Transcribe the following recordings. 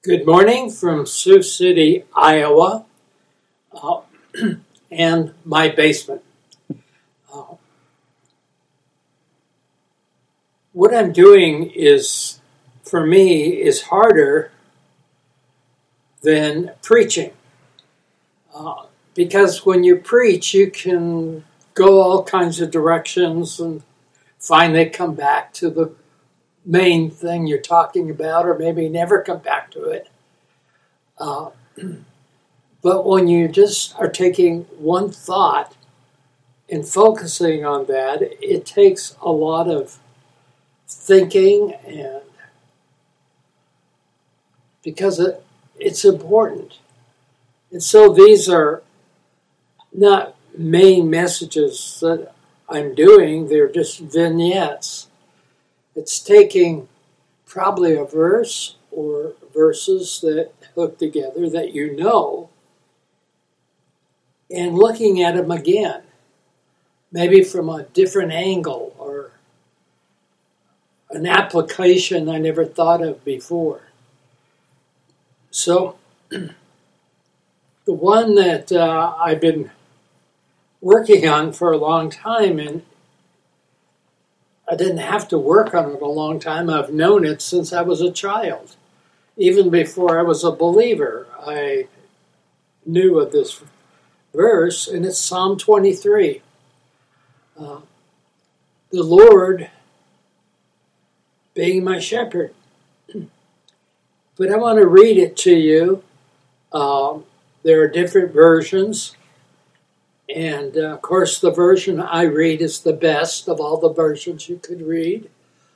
Good morning from Sioux City, Iowa, and my basement. What I'm doing is, for me, is harder than preaching. Because when you preach, you can go all kinds of directions and finally come back to the main thing you're talking about, or maybe never come back to it. But when you just are taking one thought and focusing on that, it takes a lot of thinking, and because it's important. And so these are not main messages that I'm doing, they're just vignettes. It's taking probably a verse or verses that hook together that you know and looking at them again, maybe from a different angle or an application I never thought of before. So the one that I've been working on for a long time, and I didn't have to work on it a long time. I've known it since I was a child. Even before I was a believer, I knew of this verse, and it's Psalm 23. The Lord being my shepherd. But I want to read it to you. There are different versions. And, of course, the version I read is the best of all the versions you could read.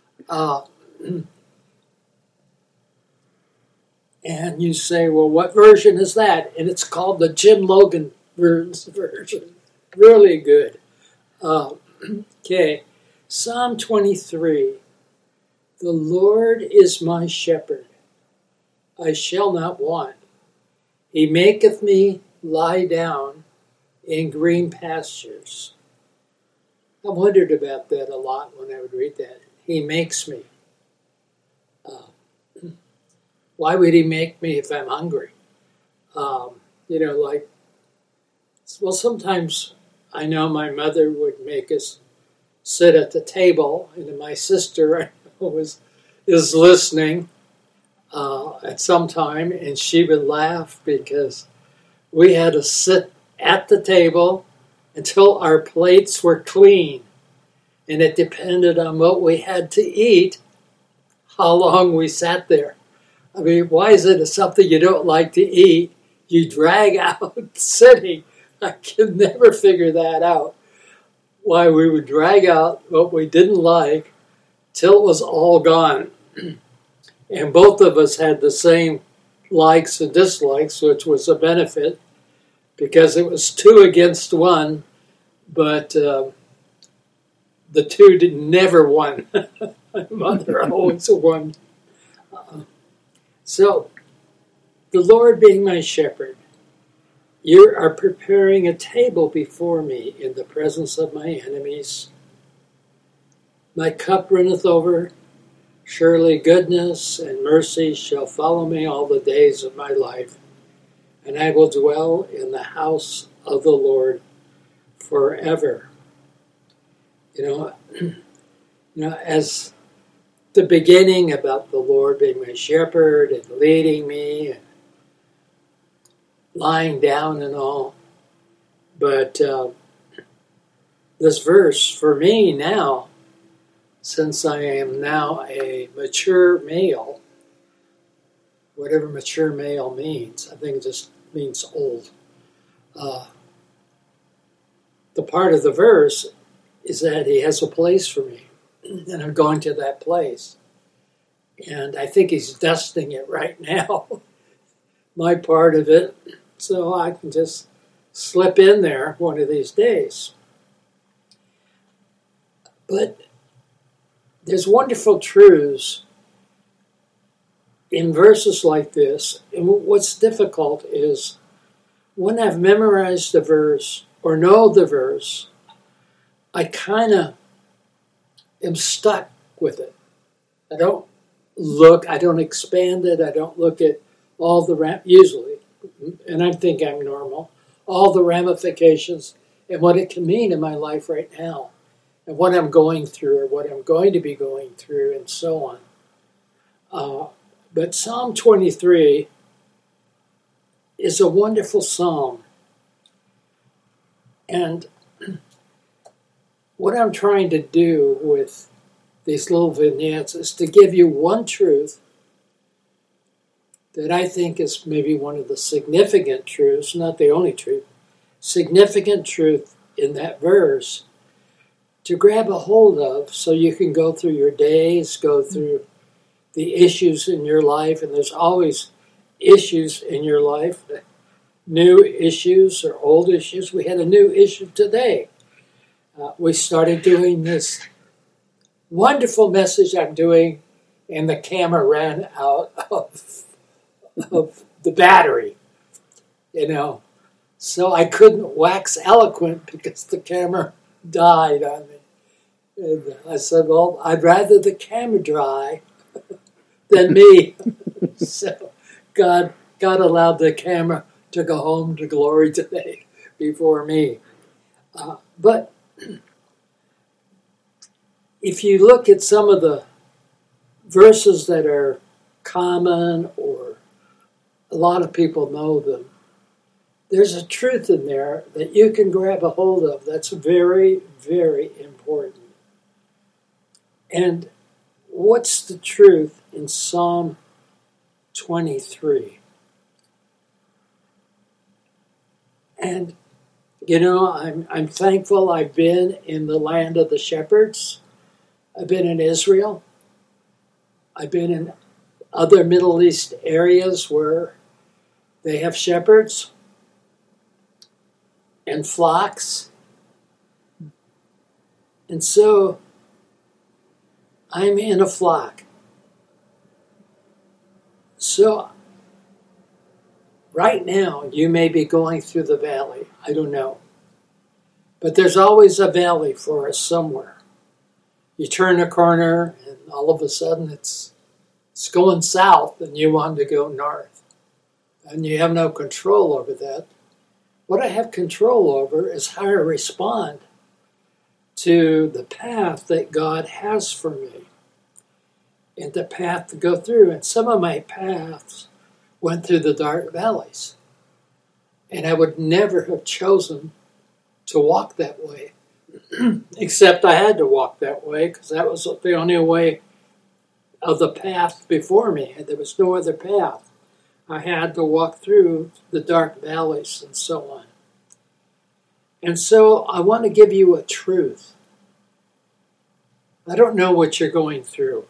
And you say, well, what version is that? And it's called the Jim Logan version. Really good. Okay. Psalm 23. The Lord is my shepherd. I shall not want. He maketh me lie down in green pastures. I wondered about that a lot when I would read that. He makes me. Why would he make me if I'm hungry? Sometimes I know my mother would make us sit at the table, and my sister is listening at some time, and she would laugh because we had to sit at the table until our plates were clean. And it depended on what we had to eat, how long we sat there. I mean, why is it something you don't like to eat, you drag out sitting? I can never figure that out. Why we would drag out what we didn't like till it was all gone. And both of us had the same likes and dislikes, which was a benefit, because it was 2 against 1, but the 2 never won. My mother always won. So, the Lord being my shepherd, you are preparing a table before me in the presence of my enemies. My cup runneth over. Surely goodness and mercy shall follow me all the days of my life, and I will dwell in the house of the Lord forever. As the beginning about the Lord being my shepherd and leading me and lying down and all. But this verse for me now, since I am now a mature male, whatever mature male means, I think it just means old. The part of the verse is that he has a place for me, and I'm going to that place. And I think he's dusting it right now, my part of it, so I can just slip in there one of these days. But there's wonderful truths in verses like this. And what's difficult is when I've memorized the verse or know the verse, I kind of am stuck with it. I don't expand it. I don't look at usually, and I think I'm normal, all the ramifications and what it can mean in my life right now, and what I'm going through or what I'm going to be going through, and so on. But Psalm 23 is a wonderful psalm. And what I'm trying to do with these little vignettes is to give you one truth that I think is maybe one of the significant truths, not the only truth, significant truth in that verse to grab a hold of so you can go through your days, go through the issues in your life, and there's always issues in your life, new issues or old issues. We had a new issue today. We started doing this wonderful message I'm doing, and the camera ran out of the battery, So I couldn't wax eloquent because the camera died on me. And I said, well, I'd rather the camera die than me. So God allowed the camera to go home to glory today before me. But if you look at some of the verses that are common or a lot of people know them, there's a truth in there that you can grab a hold of that's very, very important. And what's the truth in Psalm 23? And, I'm thankful I've been in the land of the shepherds. I've been in Israel. I've been in other Middle East areas where they have shepherds and flocks. And so I'm in a flock. So right now you may be going through the valley. I don't know. But there's always a valley for us somewhere. You turn a corner and all of a sudden it's going south and you want to go north. And you have no control over that. What I have control over is how I respond to the path that God has for me and the path to go through. And some of my paths went through the dark valleys. And I would never have chosen to walk that way. Except I had to walk that way because that was the only way of the path before me. There was no other path. I had to walk through the dark valleys and so on. And so I want to give you a truth. I don't know what you're going through.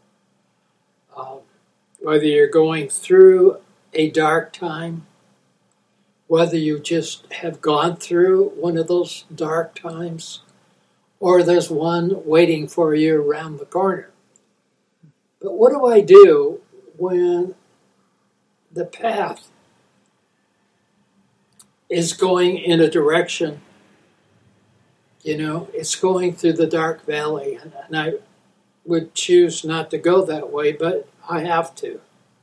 Whether you're going through a dark time, whether you just have gone through one of those dark times, or there's one waiting for you around the corner. But what do I do when the path is going in a direction, it's going through the dark valley, and I would choose not to go that way, but I have to.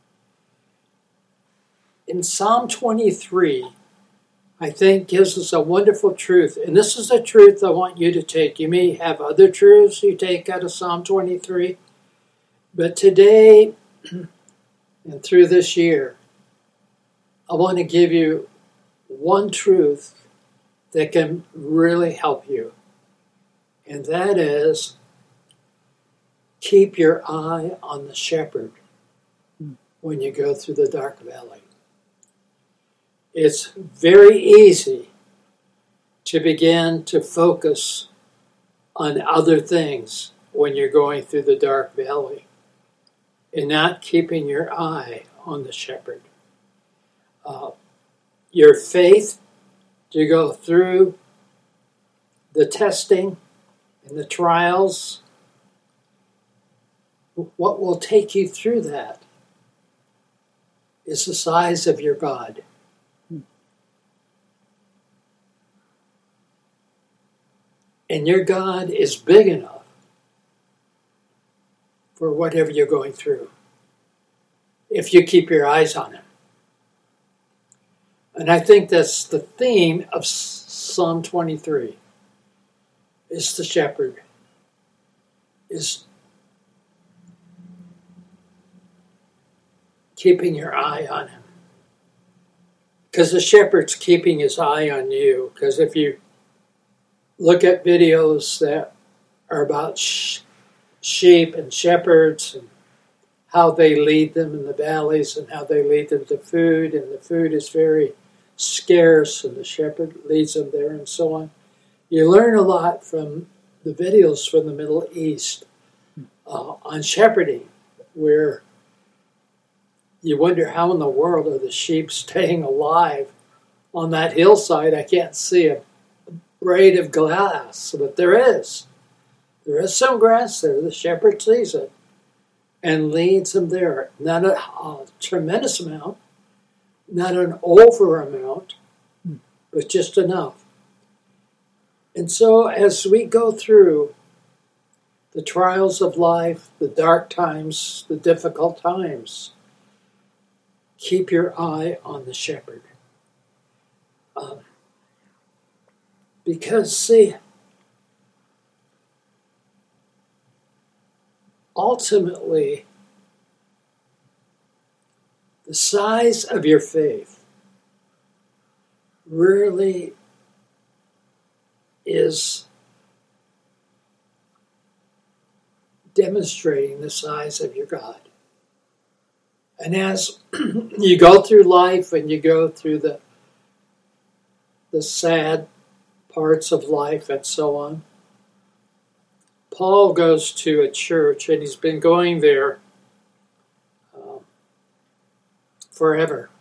In Psalm 23, I think gives us a wonderful truth, and this is a truth I want you to take. You may have other truths you take out of Psalm 23, but today and through this year, I want to give you one truth that can really help you, and that is keep your eye on the shepherd when you go through the dark valley. It's very easy to begin to focus on other things when you're going through the dark valley and not keeping your eye on the shepherd. Your faith to go through the testing and the trials, what will take you through that is the size of your God. And your God is big enough for whatever you're going through, if you keep your eyes on Him. And I think that's the theme of Psalm 23. Is the shepherd. Is keeping your eye on him. Because the shepherd's keeping his eye on you. Because if you look at videos that are about sheep and shepherds and how they lead them in the valleys and how they lead them to food, and the food is very scarce and the shepherd leads them there and so on. You learn a lot from the videos from the Middle East on shepherding, where you wonder how in the world are the sheep staying alive on that hillside. I can't see a braid of grass, but there is. There is some grass there. The shepherd sees it and leads them there. Not a tremendous amount, not an over amount, but just enough. And so as we go through the trials of life, the dark times, the difficult times, keep your eye on the shepherd. Because, see, ultimately, the size of your faith really is demonstrating the size of your God. And as you go through life and you go through the sad parts of life and so on, Paul goes to a church, and he's been going there forever.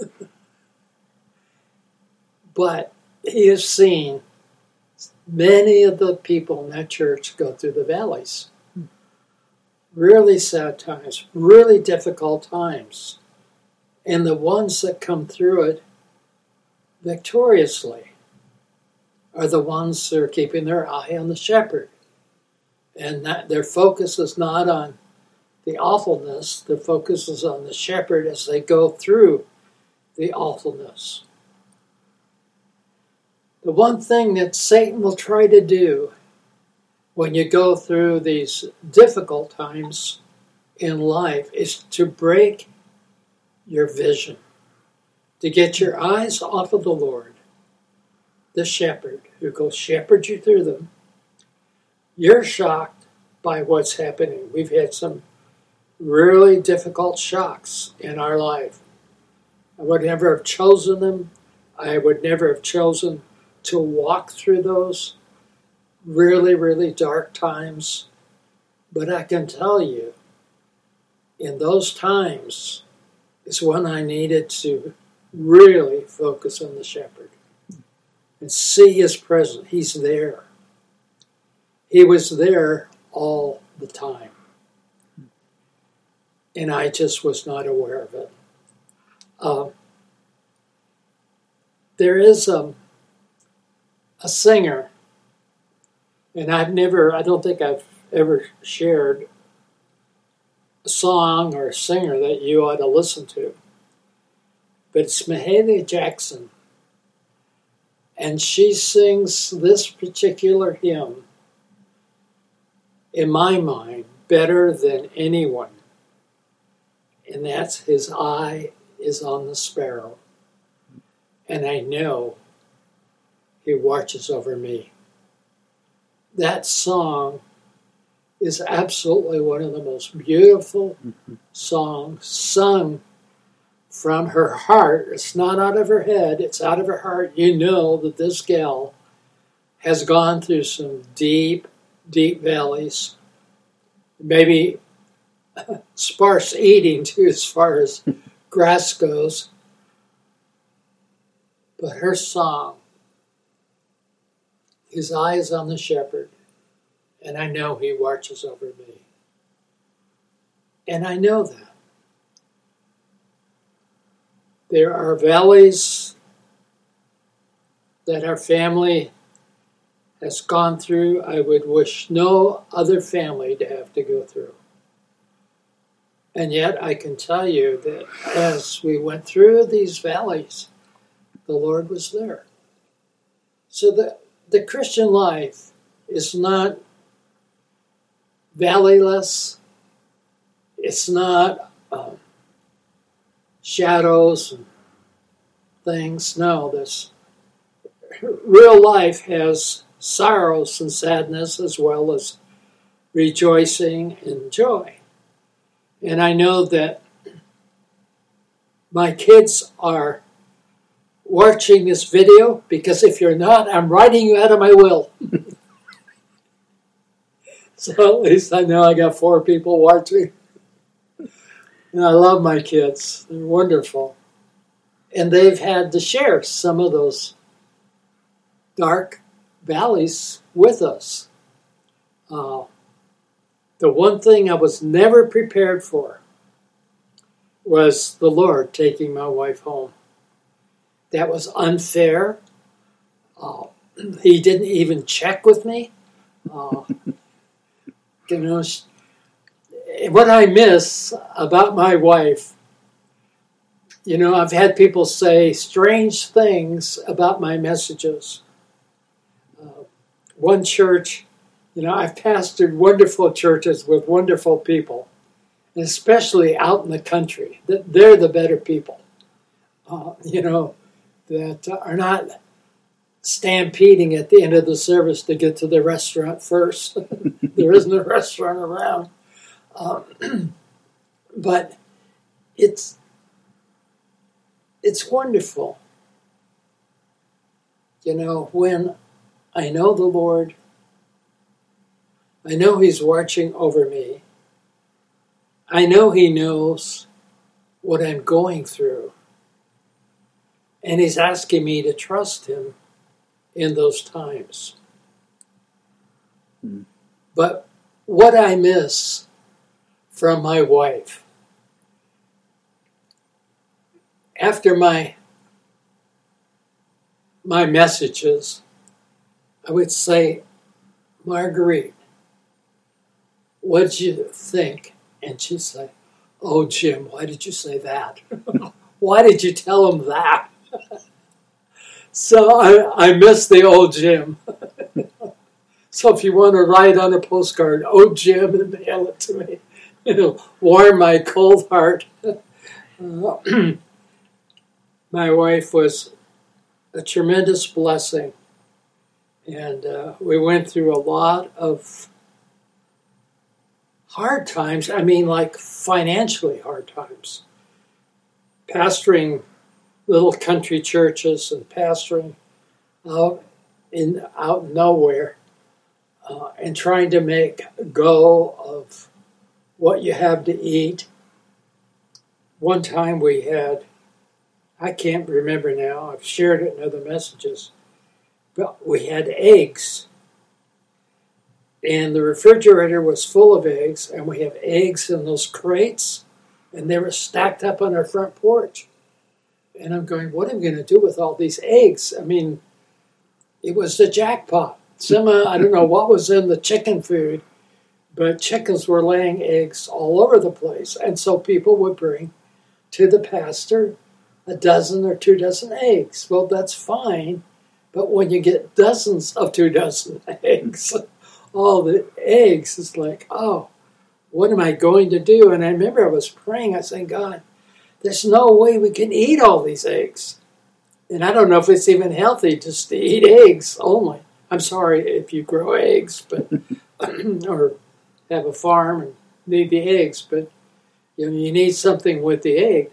But he has seen many of the people in that church go through the valleys. Really sad times, really difficult times. And the ones that come through it victoriously are the ones that are keeping their eye on the shepherd. And that their focus is not on the awfulness, their focus is on the shepherd as they go through the awfulness. The one thing that Satan will try to do when you go through these difficult times in life is to break your vision, to get your eyes off of the Lord, the shepherd, who goes shepherd you through them. You're shocked by what's happening. We've had some really difficult shocks in our life. I would never have chosen them. I would never have chosen to walk through those really, really dark times. But I can tell you, in those times is when I needed to really focus on the shepherd and see his presence. He's there. He was there all the time. And I just was not aware of it. There is a singer, and I don't think I've ever shared a song or a singer that you ought to listen to. But it's Mahalia Jackson. And she sings this particular hymn, in my mind, better than anyone. And that's His Eye is on the Sparrow. And I know He watches over me. That song is absolutely one of the most beautiful songs sung from her heart. It's not out of her head, it's out of her heart. You know that this gal has gone through some deep, deep valleys. Maybe sparse eating too, as far as grass goes. But her song, His eye is on the shepherd, and I know He watches over me. And I know that. There are valleys that our family has gone through. I would wish no other family to have to go through. And yet I can tell you that as we went through these valleys, the Lord was there. So the Christian life is not valleyless. It's not shadows and things. No, this real life has sorrows and sadness as well as rejoicing and joy. And I know that my kids are watching this video, because if you're not, I'm writing you out of my will. So at least I know I got 4 people watching. And I love my kids. They're wonderful. And they've had to share some of those dark valleys with us. The one thing I was never prepared for was the Lord taking my wife home. That was unfair. He didn't even check with me. You know, what I miss about my wife, you know, I've had people say strange things about my messages. One church, you know, I've pastored wonderful churches with wonderful people, and especially out in the country. They're the better people, you know, that are not stampeding at the end of the service to get to the restaurant first. There isn't a restaurant around. But it's wonderful. You know, when I know the Lord, I know He's watching over me. I know He knows what I'm going through. And He's asking me to trust Him in those times. But what I miss from my wife, after my messages, I would say, Marguerite, what'd you think? And she'd say, oh, Jim, why did you say that? Why did you tell him that? So I miss the old Jim. So if you want to write on a postcard, oh, Jim, and mail it to me, it'll warm my cold heart. My wife was a tremendous blessing. And we went through a lot of hard times. I mean, like financially hard times. Pastoring little country churches and pastoring out nowhere, and trying to make go of what you have to eat. One time we had, I can't remember now, I've shared it in other messages, but we had eggs. And the refrigerator was full of eggs, and we have eggs in those crates, and they were stacked up on our front porch. And I'm going, what am I going to do with all these eggs? I mean, it was the jackpot. I don't know what was in the chicken food, but chickens were laying eggs all over the place. And so people would bring to the pastor a dozen or 2 dozen eggs. Well, that's fine. But when you get dozens of 2 dozen eggs, all the eggs, it's like, oh, what am I going to do? And I remember I was praying. I said, God, there's no way we can eat all these eggs. And I don't know if it's even healthy just to eat eggs only. I'm sorry if you grow eggs, but or have a farm and need the eggs, but you need something with the egg.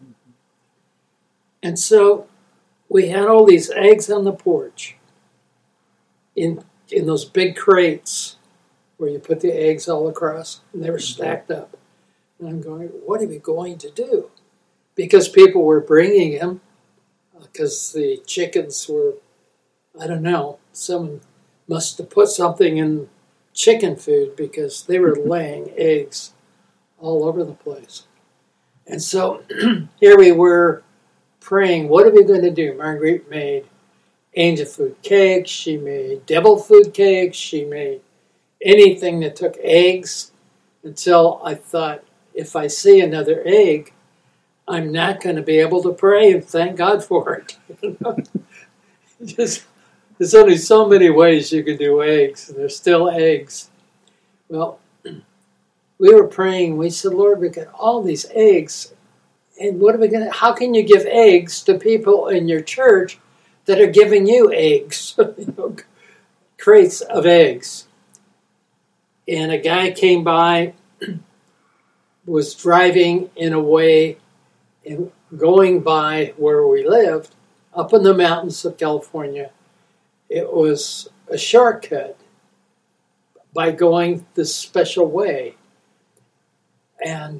And so we had all these eggs on the porch in those big crates where you put the eggs all across, and they were stacked up. And I'm going, what are we going to do? Because people were bringing them, because the chickens were, I don't know, someone must have put something in chicken food because they were laying eggs all over the place. And so here we were praying, what are we going to do? Marguerite made angel food cakes, she made devil food cakes, she made anything that took eggs, until I thought, if I see another egg, I'm not going to be able to pray, and thank God for it. Just, there's only so many ways you can do eggs, and there's still eggs. Well, we were praying. We said, Lord, we got all these eggs, and what are we going to? How can you give eggs to people in your church that are giving you eggs, crates of eggs? And a guy came by, was driving in a way, and going by where we lived, up in the mountains of California. It was a shortcut by going this special way. And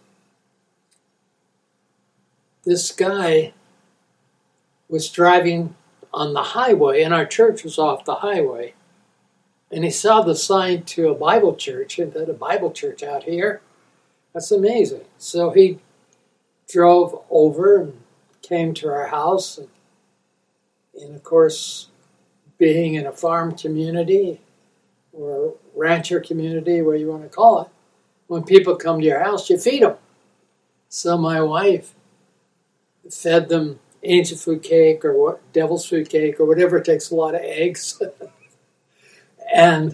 this guy was driving on the highway, and our church was off the highway. And he saw the sign to a Bible church, and a Bible church out here. That's amazing. So he drove over and came to our house. And of course, being in a farm community or rancher community, whatever you want to call it, when people come to your house, you feed them. So my wife fed them angel food cake or what, devil's food cake or whatever. It takes a lot of eggs. And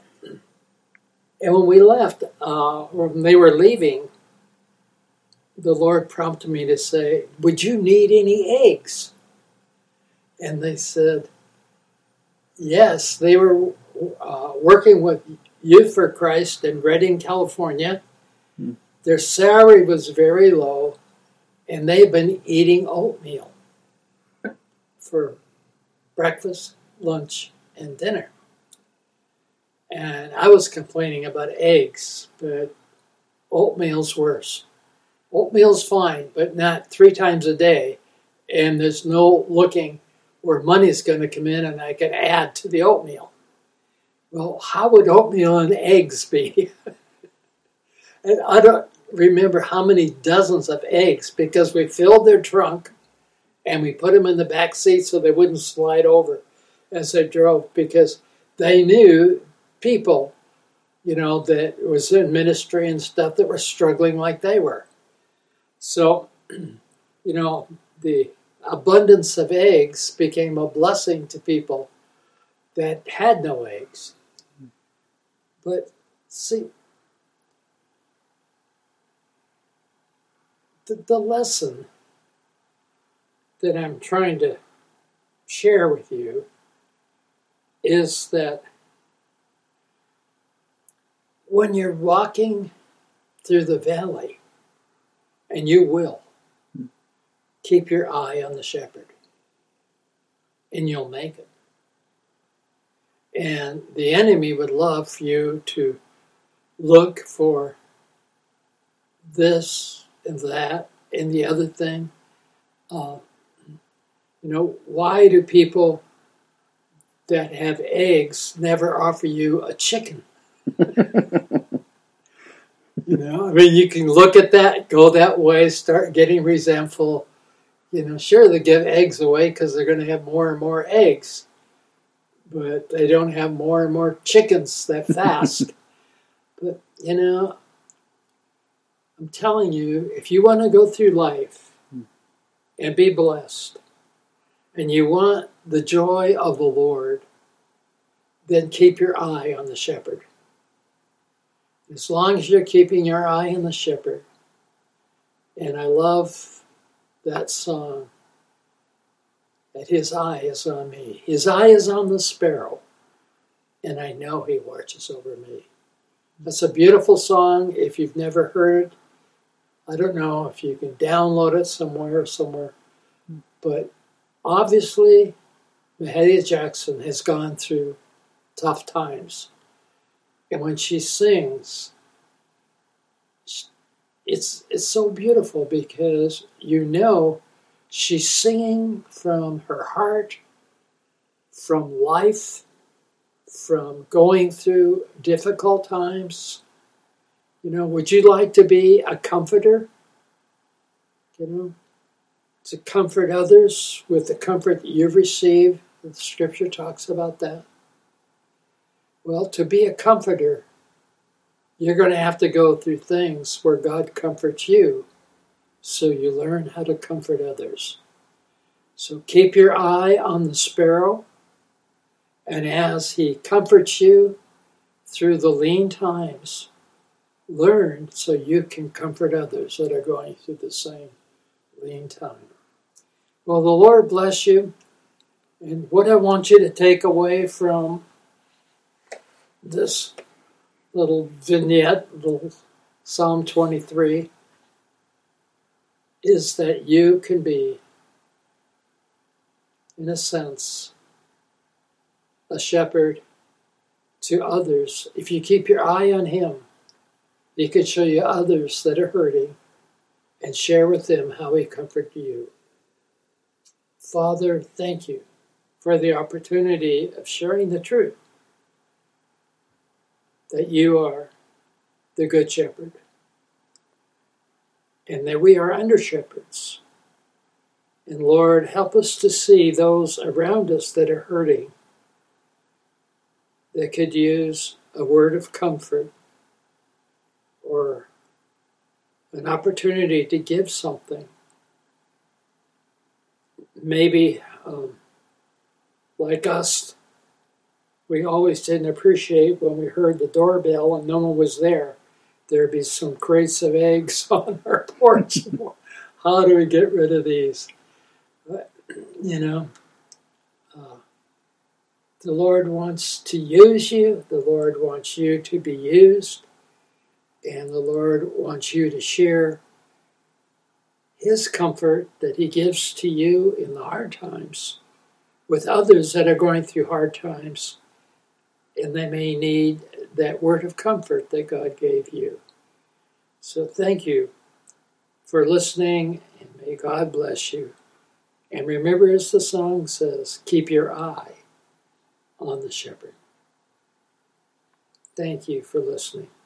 when we left, when they were leaving, the Lord prompted me to say, would you need any eggs? And they said, yes. They were working with Youth for Christ in Redding, California. Their salary was very low, and they've been eating oatmeal for breakfast, lunch, and dinner. And I was complaining about eggs, but oatmeal's worse. Oatmeal's fine, but not 3 times a day. And there's no looking where money's going to come in and I can add to the oatmeal. Well, how would oatmeal and eggs be? And I don't remember how many dozens of eggs, because we filled their trunk and we put them in the back seat so they wouldn't slide over as they drove, because they knew people, that was in ministry and stuff that were struggling like they were. So, the abundance of eggs became a blessing to people that had no eggs. But see, the lesson that I'm trying to share with you is that when you're walking through the valley, and you will, keep your eye on the shepherd, and you'll make it. And the enemy would love for you to look for this and that and the other thing. Why do people that have eggs never offer you a chicken? You can look at that, go that way, start getting resentful. Sure, they give eggs away because they're going to have more and more eggs, but they don't have more and more chickens that fast. But, I'm telling you, if you want to go through life and be blessed, and you want the joy of the Lord, then keep your eye on the shepherd. As long as you're keeping your eye on the shepherd. And I love that song, that his eye is on me. His eye is on the sparrow, and I know he watches over me. That's a beautiful song. If you've never heard it, I don't know if you can download it somewhere, but obviously Mahalia Jackson has gone through tough times. And when she sings, it's so beautiful, because she's singing from her heart, from life, from going through difficult times. Would you like to be a comforter? To comfort others with the comfort that you've received. The scripture talks about that. Well, to be a comforter, you're going to have to go through things where God comforts you so you learn how to comfort others. So keep your eye on the sparrow, and as he comforts you through the lean times, learn so you can comfort others that are going through the same lean time. Well, the Lord bless you. And what I want you to take away from this little vignette, little Psalm 23, is that you can be, in a sense, a shepherd to others. If you keep your eye on him, he can show you others that are hurting and share with them how he comforted you. Father, thank you for the opportunity of sharing the truth that you are the good shepherd and that we are under shepherds. And Lord, help us to see those around us that are hurting, that could use a word of comfort or an opportunity to give something. Maybe, like us, we always didn't appreciate when we heard the doorbell and no one was there. There'd be some crates of eggs on our porch. How do we get rid of these? But, the Lord wants to use you. The Lord wants you to be used. And the Lord wants you to share his comfort that he gives to you in the hard times with others that are going through hard times. And they may need that word of comfort that God gave you. So thank you for listening, and may God bless you. And remember, as the song says, keep your eye on the shepherd. Thank you for listening.